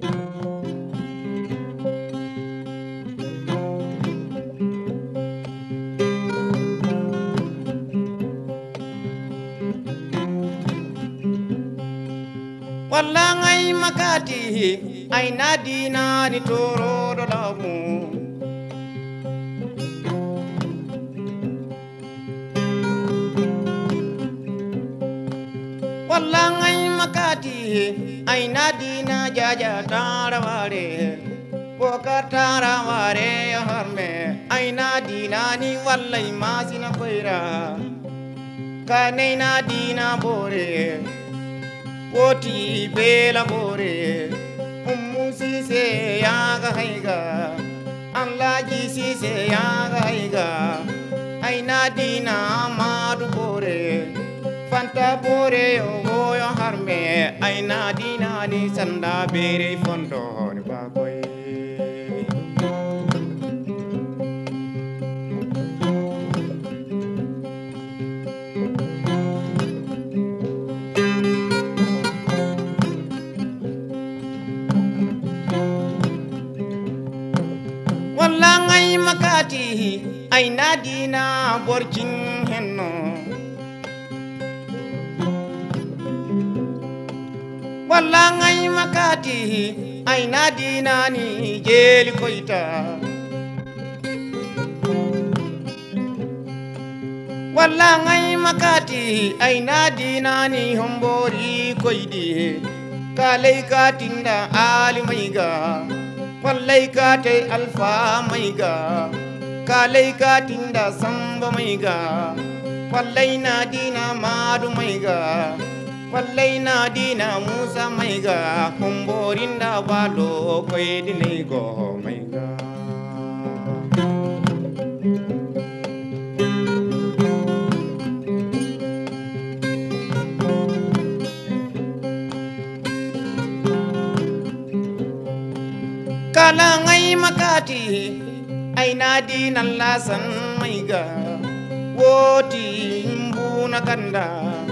Walla ngai makati ai nadina ni toro do lamu Walla ngai makati ai nadina jaja taraware poka taraware harme ai nadina ni wallai masina koira kanai nadina bore Woti bela bore umusi se yaga haiga Allaji si se yaga haiga Aina dina madu bore Fanta bore yo harme Aina dina ni sanda bere fondo ni bagoy makati ay nadina borjin henno walla ngay makati ay nadina ni jeli koita walla ngay makati ay nadina ni hombori koidi kalay katinda ali maiga Wallai ka te alfa maiga kalai ka tinda samba maiga wallai na dina madu maiga wallai na dina musa maiga humborinda walo koydine go maiga Kala ngai makati ay nadina lasan maiga woti mbuna kanda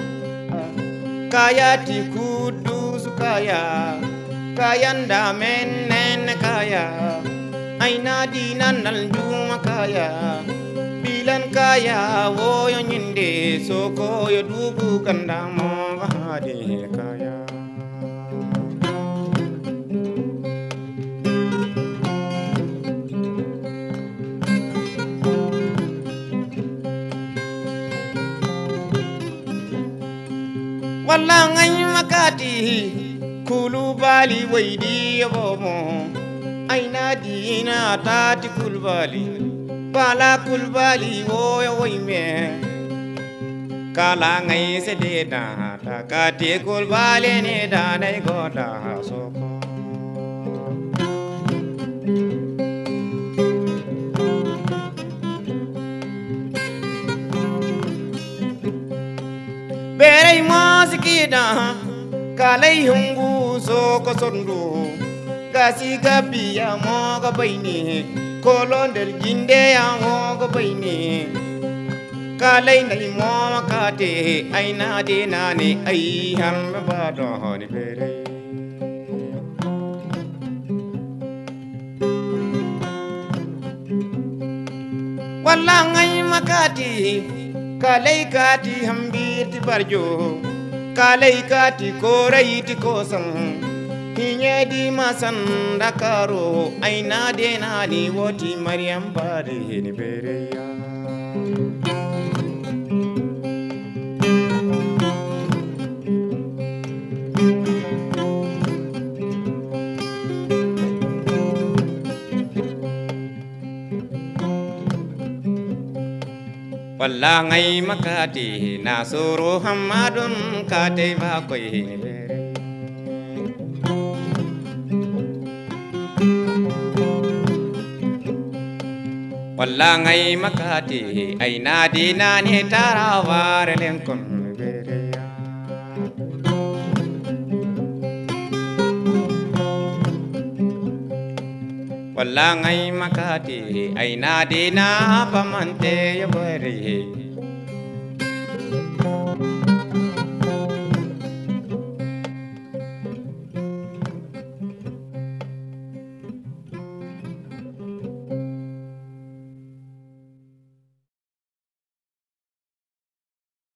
kaya ti kudu sukaya kayanda menen kaya ay nadina naljuma kaya bilan kaya woyo nyinde soko yo dubu kanda mo hadi kaya Walla ngai makati kulu bali waidi bomo aina dina tati kulbali pala kulbali woyo woime kala ngai sededa takati kulbali ne dana goda soko Berai masikida kalai hungu soko sondu kasi gabiya moga baini kolondel jinde ya moga baini kalai nai moma kate aina de nani ai harme bado ni berai walla ngai makati kalai kati hambiti barjo kalai kati koraiti kosam hinye di masan dakaro aina de nani woti maryam bade ni bereya Walla ngai makati nasuru hammadun kate ba koy Walla ngai makati ay nadina ni tarawar lenkon bereya Walla ngai makati ay nadina pamante yabari